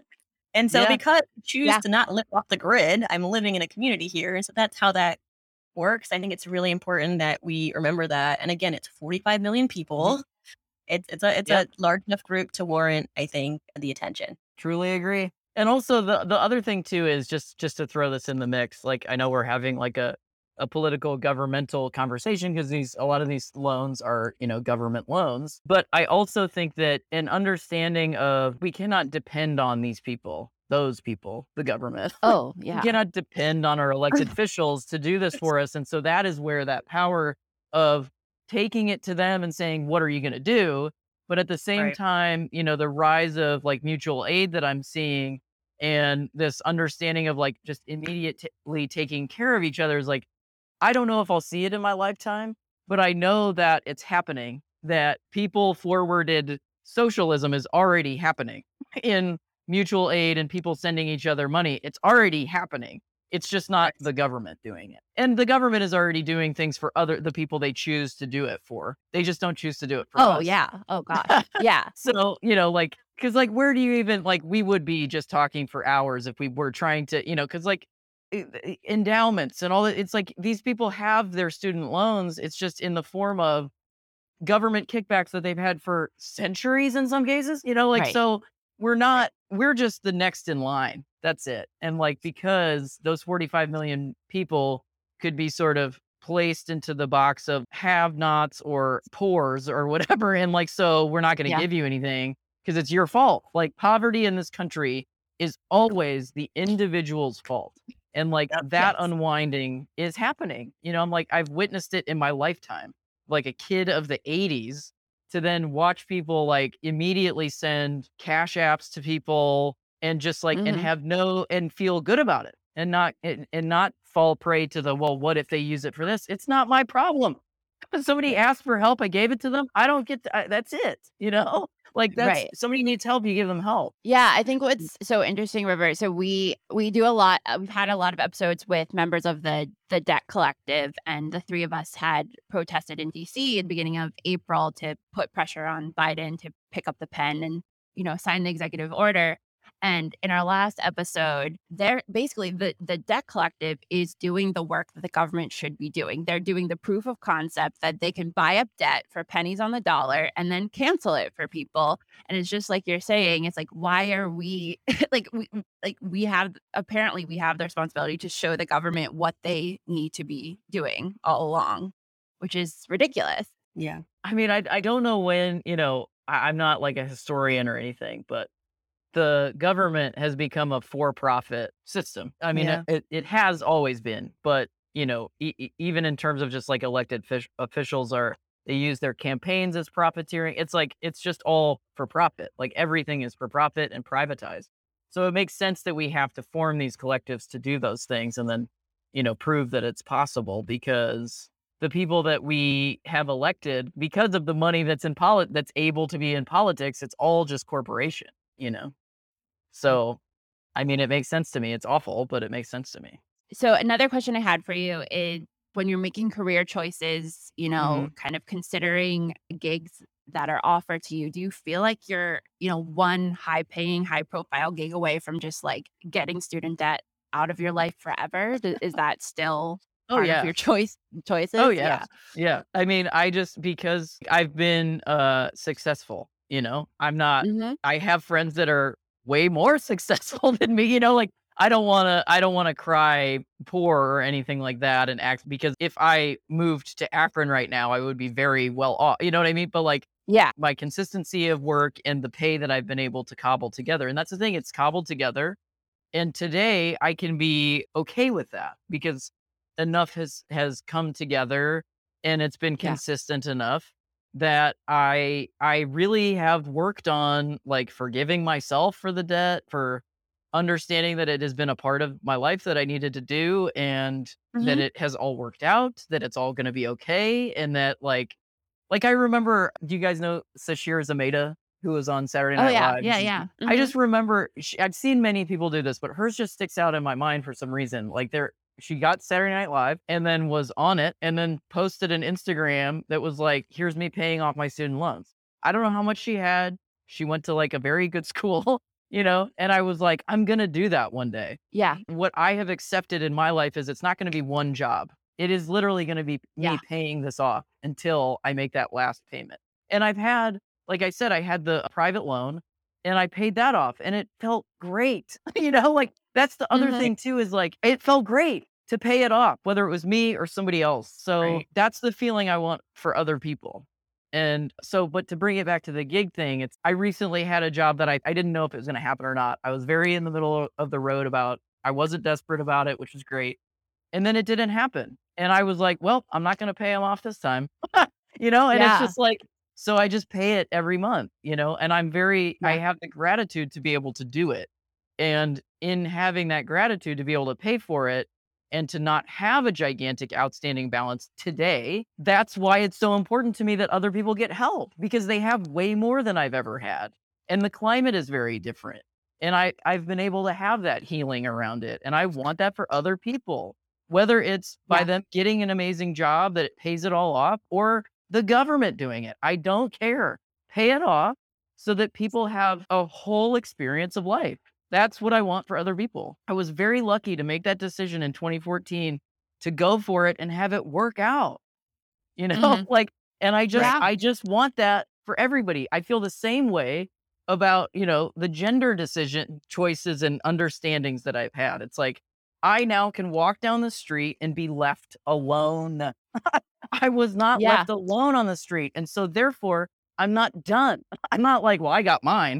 And so Yeah. because I choose Yeah. to not live off the grid, I'm living in a community here, and so that's how that works. I think it's really important that we remember that, and again, it's forty-five million Hmm. people. It's it's a it's Yep. a large enough group to warrant, I think, the attention. Truly agree. And also the the other thing too is just just to throw this in the mix. Like I know we're having like a a political governmental conversation because these a lot of these loans are, you know, government loans. But I also think that an understanding of we cannot depend on these people, those people, the government. Oh, We yeah. cannot depend on our elected officials to do this for us. And so that is where that power of taking it to them and saying, what are you going to do? But at the same Right. time, you know, the rise of like mutual aid that I'm seeing and this understanding of like just immediately taking care of each other is like, I don't know if I'll see it in my lifetime, but I know that it's happening, that people forwarded socialism is already happening in mutual aid and people sending each other money. It's already happening. It's just not the government doing it. And the government is already doing things for other the people they choose to do it for. They just don't choose to do it for Oh, us. yeah. Oh, gosh. Yeah. So, you know, like, because like, where do you even like? We would be just talking for hours if we were trying to, you know, because like e- e- endowments and all that. It's like these people have their student loans. It's just in the form of government kickbacks that they've had for centuries in some cases, you know, like, Right. so we're not, we're just the next in line. That's it. And like, because those forty-five million people could be sort of placed into the box of have nots or poors or whatever. And like, so we're not going to Yeah. give you anything because it's your fault. Like, poverty in this country is always the individual's fault. And like Yep. that Yes. unwinding is happening. You know, I'm like, I've witnessed it in my lifetime, like a kid of the eighties, to then watch people like immediately send cash apps to people and just like and Mhm. have no and feel good about it and not and, and not fall prey to the, well, what if they use it for this? It's not my problem. Somebody asked for help, I gave it to them. I don't get to, I, that's it, you know. Like, that's Right. somebody needs help, you give them help. Yeah, I think what's so interesting, River. So we we do a lot. uh, We've had a lot of episodes with members of the the Debt Collective, and the three of us had protested in D C at the beginning of April to put pressure on Biden to pick up the pen and, you know, sign the executive order. And in our last episode, they're basically the the Debt Collective is doing the work that the government should be doing. They're doing the proof of concept that they can buy up debt for pennies on the dollar and then cancel it for people. And it's just like you're saying, it's like, why are we like we like we have apparently we have the responsibility to show the government what they need to be doing all along, which is ridiculous. Yeah. I mean, I I don't know when, you know, I, I'm not like a historian or anything, but the government has become a for-profit system. I mean, Yeah. it, it has always been, but you know, e- e- even in terms of just like elected fish, officials are, they use their campaigns as profiteering. It's like, it's just all for profit. Like everything is for profit and privatized. So it makes sense that we have to form these collectives to do those things and then, you know, prove that it's possible, because the people that we have elected, because of the money that's in polit that's able to be in politics, it's all just corporation, you know? So, I mean, it makes sense to me. It's awful, but it makes sense to me. So another question I had for you is, when you're making career choices, you know, Mhm. kind of considering gigs that are offered to you, do you feel like you're, you know, one high paying, high profile gig away from just like getting student debt out of your life forever? Th- Is that still Oh, part of yeah. your choice choices? Oh, Yeah. yes. Yeah. I mean, I just, because I've been uh successful, you know, I'm not, Hmm. I have friends that are way more successful than me, you know, like I don't want to, I don't want to cry poor or anything like that and act, because if I moved to Akron right now, I would be very well off, you know what I mean? But like Yeah. my consistency of work and the pay that I've been able to cobble together, and that's the thing, it's cobbled together. And today I can be okay with that because enough has has come together and it's been Yeah. consistent enough that I I really have worked on like forgiving myself for the debt, for understanding that it has been a part of my life that I needed to do, and that Hmm. it has all worked out, that it's all going to be okay, and that like like I remember, do you guys know Sashir Zameda, who was on Saturday Oh, Night yeah. Live? Yeah. Yeah. I Hmm. just remember sh I've seen many people do this, but hers just sticks out in my mind for some reason. Like there, she got Saturday Night Live and then was on it and then posted an Instagram that was like, "Here's me paying off my student loans." I don't know how much she had. She went to like a very good school, you know, and I was like, I'm gonna do that one day. Yeah. What I have accepted in my life is it's not gonna be one job. It is literally gonna be me Yeah. paying this off until I make that last payment. And I've had, like I said, I had the private loan and I paid that off and it felt great. You know, like that's the other Hmm. thing too, is like it felt great to pay it off, whether it was me or somebody else. So Right. that's the feeling I want for other people. And so, but to bring it back to the gig thing, it's, I recently had a job that I, I didn't know if it was going to happen or not. I was very in the middle of the road about, I wasn't desperate about it, which was great. And then it didn't happen. And I was like, well, I'm not going to pay him off this time, you know? And it's Yeah. just like, so I just pay it every month, you know? And I'm very, I Yeah. have the gratitude to be able to do it. And in having that gratitude to be able to pay for it and to not have a gigantic outstanding balance today, that's why it's so important to me that other people get help, because they have way more than I've ever had. And the climate is very different. And I, I've been able to have that healing around it. And I want that for other people, whether it's by Yeah. them getting an amazing job that it pays it all off, or the government doing it. I don't care. Pay it off so that people have a whole experience of life. That's what I want for other people. I was very lucky to make that decision in twenty fourteen to go for it and have it work out, you know, Mhm. like, and I just, Yeah. I just want that for everybody. I feel the same way about, you know, the gender decision choices and understandings that I've had. It's like, I now can walk down the street and be left alone. I was not Yeah. left alone on the street. And so therefore I'm not done. I'm not like, well, I got mine,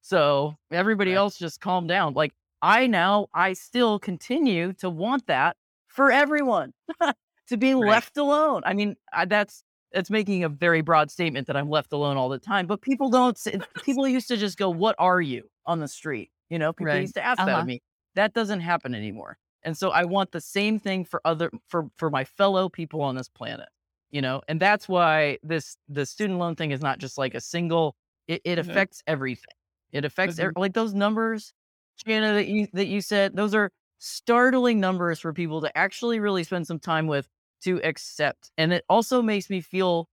so everybody Right. else just calm down. Like, I now, I still continue to want that for everyone to be Right. left alone. I mean, I, that's, it's making a very broad statement that I'm left alone all the time, but people don't, say, people used to just go, what are you on the street? You know, people Right. used to ask that Uh-huh. of me. That doesn't happen anymore. And so I want the same thing for other, for, for my fellow people on this planet, you know, and that's why this, the student loan thing is not just like a single, it, it Mhm. affects everything. It affects, Mhm. ev- like those numbers, Shanna, that you, that you said, those are startling numbers for people to actually really spend some time with, to accept. And it also makes me feel,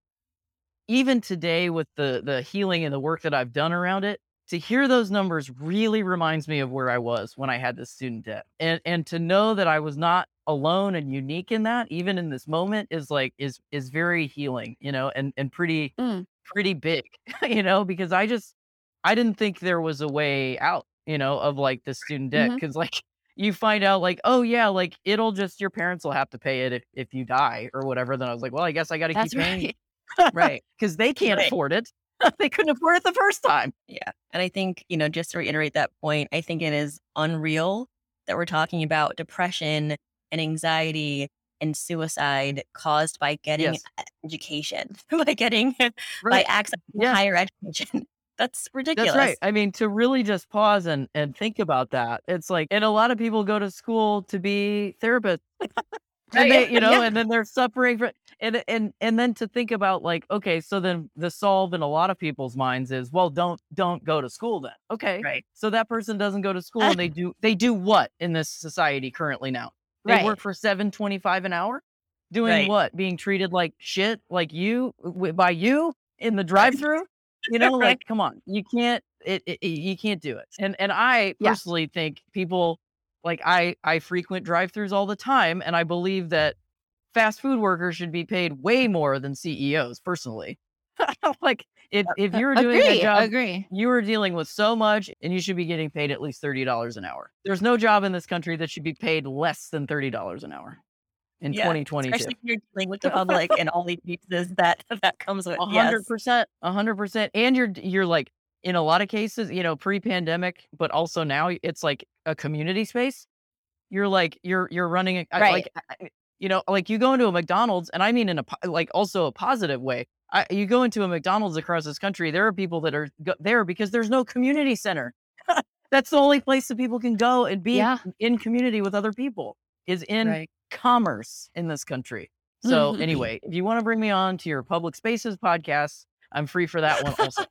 even today with the the healing and the work that I've done around it, to hear those numbers really reminds me of where I was when I had this student debt. And and to know that I was not alone and unique in that, even in this moment, is like, is is very healing, you know, and and pretty Mm. pretty big, you know, because I just, I didn't think there was a way out, you know, of like the student debt. Mhm. Cause like you find out like, oh yeah, like it'll just, your parents will have to pay it if, if you die or whatever. Then I was like, well, I guess I got to That's keep paying right. Right. because they can't Right. afford it. They couldn't afford it the first time. Yeah. And I think, you know, just to reiterate that point, I think it is unreal that we're talking about depression and anxiety and suicide caused by getting Yes. e- education, by getting, by Right. access to Yeah. higher education. That's ridiculous. That's right. I mean, to really just pause and, and think about that. It's like, and a lot of people go to school to be therapists. Right. And they, you know, Yeah. and then they're suffering for, and and and then to think about like, okay, so then the solve in a lot of people's minds is, well, don't don't go to school then. Okay, Right. so that person doesn't go to school, and they do they do what in this society currently now? They Right. work for seven twenty five an hour, doing Right. what? Being treated like shit, like you w- by you in the drive through. You know, Right. like, come on, you can't, it, it, it- you can't do it. And and I Yeah. personally think people, like, I I frequent drive-throughs all the time, and I believe that fast food workers should be paid way more than C E Os. Personally, like if if Uh, you're doing a agree. job, Agree. you are dealing with so much, and you should be getting paid at least thirty dollars an hour. There's no job in this country that should be paid less than thirty dollars an hour in Yeah. twenty twenty-two. Especially if you're dealing with the public and all the abuses that that comes with. A Yes. hundred percent, a hundred percent. And you're you're like, in a lot of cases, you know, pre-pandemic, but also now it's like a community space. You're like, you're you're running a, I- Right. like, I- you know, like you go into a McDonald's, and I mean in a po- like also a positive way. I, you go into a McDonald's across this country, there are people that are go- there because there's no community center. That's the only place that people can go and be Yeah. in community with other people, is in Right. commerce in this country. So anyway, if you want to bring me on to your public spaces podcast, I'm free for that one also.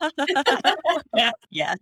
Yeah. Yes.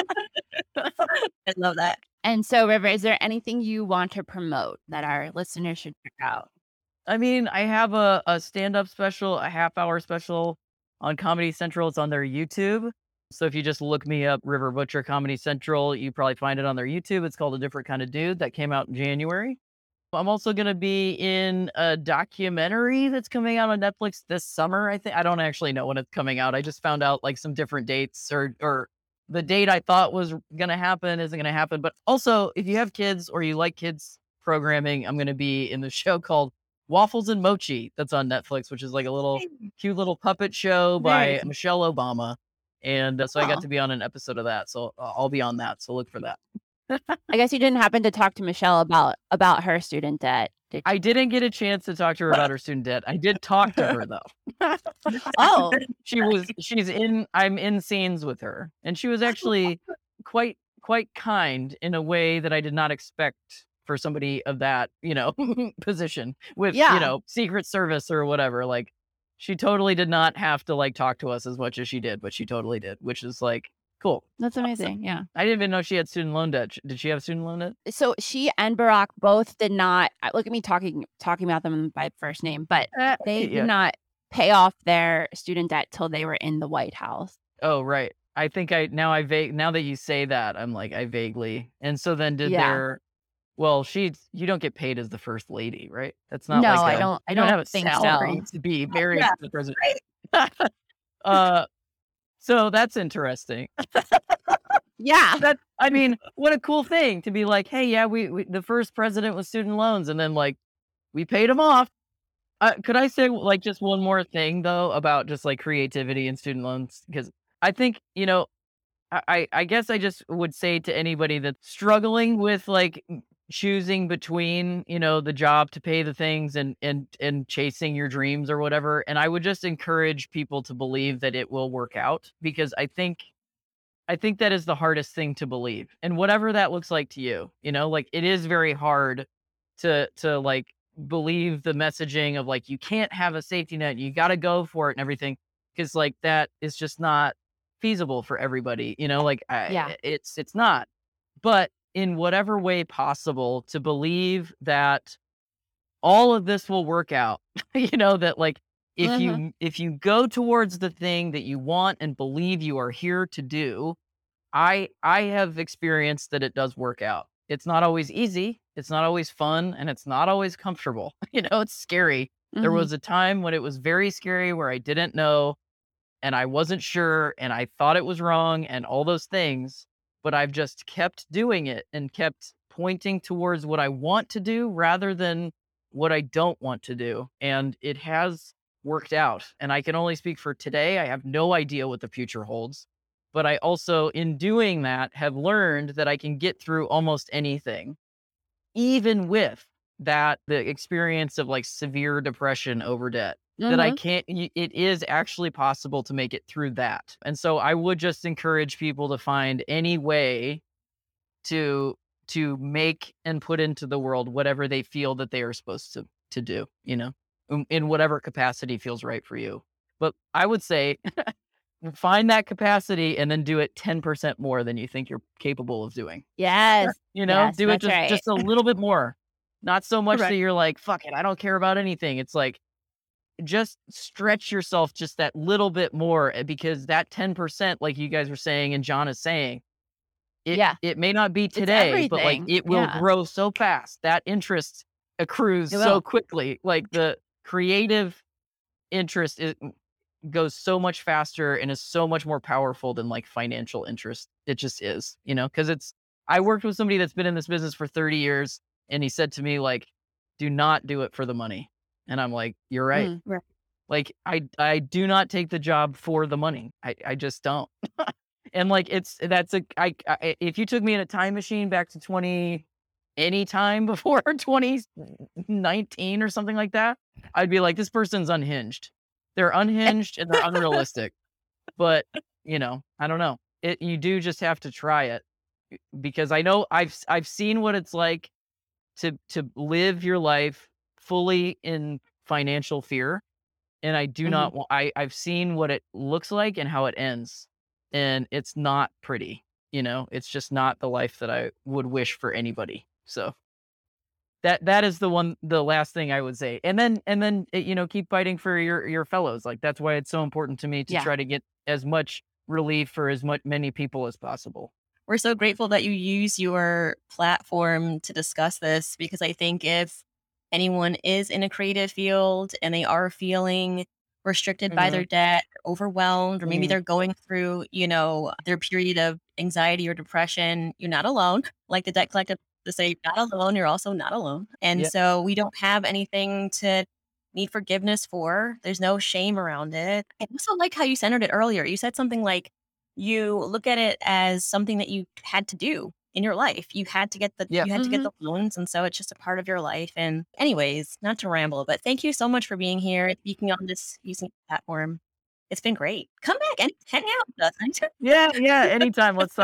I love that. And so, River, is there anything you want to promote that our listeners should check out? I mean, I have a, a stand-up special, a half hour special on Comedy Central. It's on their YouTube. So if you just look me up, River Butcher Comedy Central, you probably find it on their YouTube. It's called A Different Kind of Dude. That came out in January. I'm also going to be in a documentary that's coming out on Netflix this summer. I think, I don't actually know when it's coming out. I just found out like some different dates, or or the date I thought was going to happen isn't going to happen. But also, if you have kids or you like kids programming, I'm going to be in the show called Waffles and Mochi that's on Netflix, which is like a little cute little puppet show by Very cool. Michelle Obama. And uh, so I Oh. got to be on an episode of that. So uh, I'll be on that. So look for that. I guess you didn't happen to talk to Michelle about about her student debt. Did you? I didn't get a chance to talk to her about her student debt. I did talk to her though. Oh, She was she's in I'm in scenes with her. And she was actually quite quite kind in a way that I did not expect for somebody of that, you know, position with, you Yeah. know, Secret Service or whatever. Like, she totally did not have to like talk to us as much as she did, but she totally did, which is like cool. That's Awesome. amazing. Yeah. I didn't even know she had student loan debt. Did she have student loan debt? So she and Barack both did not uh, look at me talking talking about them by first name, but Uh, they did yeah. not pay off their student debt till they were in the White House. Oh, right. I think I now I vague now that you say that, I'm like, I vaguely. And so then did Yeah. their well, she's you don't get paid as the first lady, right? That's not No, like I a don't I you don't don't have a think salary so. to be married Yeah, to the president. right. uh so that's interesting. Yeah. That I mean, what a cool thing to be like, hey, yeah, we, we the first president was student loans, and then like we paid him off. Uh, could I say like just one more thing though about just like creativity and student loans? Because I think, you know, I, I I guess I just would say to anybody that's struggling with like m- choosing between, you know, the job to pay the things and and and chasing your dreams or whatever. And I would just encourage people to believe that it will work out, because I think I think that is the hardest thing to believe. And whatever that looks like to you, you know, like it is very hard to to like believe the messaging of like you can't have a safety net, you got to go for it and everything, because like that is just not feasible for everybody, you know, like Yeah. I, it's it's not. But in whatever way possible to believe that all of this will work out. You know, that like if Mhm. you if you go towards the thing that you want and believe you are here to do, I I have experienced that it does work out. It's not always easy, it's not always fun, and it's not always comfortable. You know, it's scary. There Mhm. was a time when it was very scary where I didn't know and I wasn't sure and I thought it was wrong and all those things, but I've just kept doing it and kept pointing towards what I want to do rather than what I don't want to do. And it has worked out. And I can only speak for today. I have no idea what the future holds. But I also, in doing that, have learned that I can get through almost anything, even with that the experience of like severe depression over debt, that I Mhm. can't y- it is actually possible to make it through that. And so I would just encourage people to find any way to to make and put into the world whatever they feel that they are supposed to to do, you know, in, in whatever capacity feels right for you. But I would say find that capacity and then do it ten percent more than you think you're capable of doing. Yes. You know, Yes, do it that's just right. just a little bit more. Not so much that Right. you're like, fuck it, I don't care about anything. It's like just stretch yourself just that little bit more, eh, because that ten percent, like you guys were saying and John is saying, it Yeah. it may not be It's today, but like everything. it will Yeah. grow so fast. That interest accrues It so will. quickly. Like the creative interest is, goes so much faster and is so much more powerful than like financial interest. It just is, you know, because it's I worked with somebody that's been in this business for thirty years and he said to me, like, do not do it for the money. And I'm like, you're right. Mm. Right. Like I I do not take the job for the money. I, I just don't. And like it's that's a I, I if you took me in a time machine back to twenty any time before twenty nineteen or something like that, I'd be like, this person's unhinged. They're unhinged and they're unrealistic. But, you know, I don't know. It you do just have to try it, because I know I've s- I've seen what it's like to to live your life fully in financial fear, and I do Mhm. not want I I've seen what it looks like and how it ends, and it's not pretty, you know? It's just not the life that I would wish for anybody. So that that is the one the last thing I would say. And then and then, eh, you know, keep fighting for your your fellows. Like, that's why it's so important to me to Yeah. try to get as much relief for as much many people as possible. We're so grateful that you use your platform to discuss this, because I think if anyone is in a creative field and they are feeling restricted by their Mhm, debt, or overwhelmed, or maybe mhm. they're going through, you know, their period of anxiety or depression, you're not alone. Like the debt collective to say, you're not alone, you're also not alone. And Yeah, so we don't have anything to need forgiveness for. There's no shame around it. I also like how you centered it earlier. You said something like, you look at it as something that you had to do in your life. You had to get the yeah. you had to get Mhm. the loans, and so it's just a part of your life. And anyways, not to ramble, but thank you so much for being here, speaking on this using the platform. It's been great. Come back and hang out with us. Yeah, yeah, anytime. Let's talk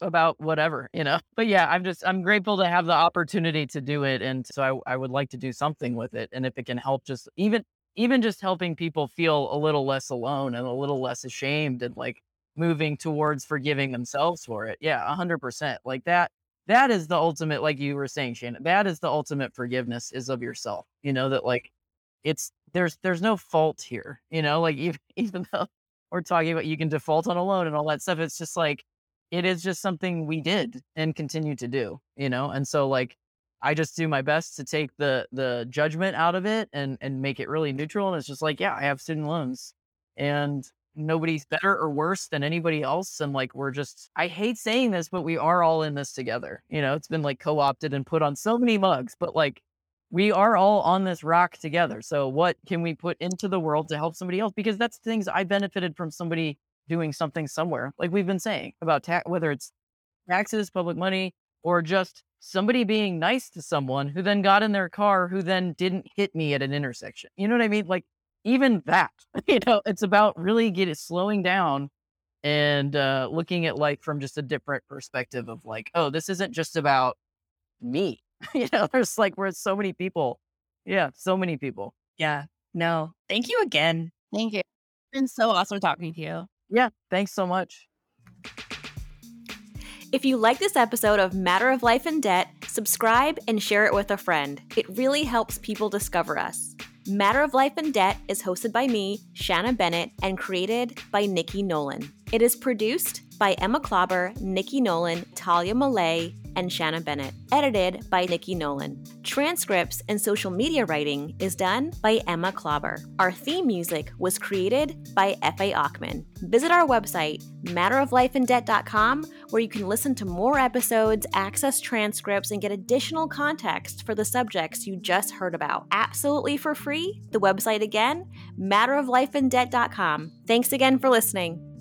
about whatever, you know? But yeah, I'm just, I'm grateful to have the opportunity to do it. And so I, I would like to do something with it. And if it can help just even, even just helping people feel a little less alone and a little less ashamed and like moving towards forgiving themselves for it. Yeah, a hundred percent. Like that, that is the ultimate, like you were saying, Shannon, that is the ultimate forgiveness is of yourself, you know, that like it's, there's, there's no fault here, you know, like even, even though we're talking about you can default on a loan and all that stuff, it's just like, it is just something we did and continue to do, you know? And so like, I just do my best to take the the judgment out of it and and make it really neutral. And it's just like, yeah, I have student loans and nobody's better or worse than anybody else. And like, we're just, I hate saying this, but we are all in this together. You know, it's been like co-opted and put on so many mugs, but like, we are all on this rock together. So what can we put into the world to help somebody else? Because that's things I benefited from somebody doing something somewhere, like we've been saying about tax, whether it's taxes, public money, or just somebody being nice to someone who then got in their car, who then didn't hit me at an intersection. You know what I mean? Like even that, you know, it's about really get it slowing down and uh, looking at life from just a different perspective of like, oh, this isn't just about me. You know, there's like, we're so many people. Yeah, so many people. Yeah. No, thank you again. Thank you. It's been so awesome talking to you. Yeah, thanks so much. If you like this episode of Matter of Life and Debt, subscribe and share it with a friend. It really helps people discover us. Matter of Life and Debt is hosted by me, Shanna Bennett, and created by Nikki Nolan. It is produced by Emma Klauber, Nikki Nolan, Talia Malay, and Shanna Bennett. Edited by Nikki Nolan. Transcripts and social media writing is done by Emma Klauber. Our theme music was created by F A Ochman. Visit our website, matter of life and debt dot com, where you can listen to more episodes, access transcripts, and get additional context for the subjects you just heard about. Absolutely for free. The website again, matter of life and debt dot com. Thanks again for listening.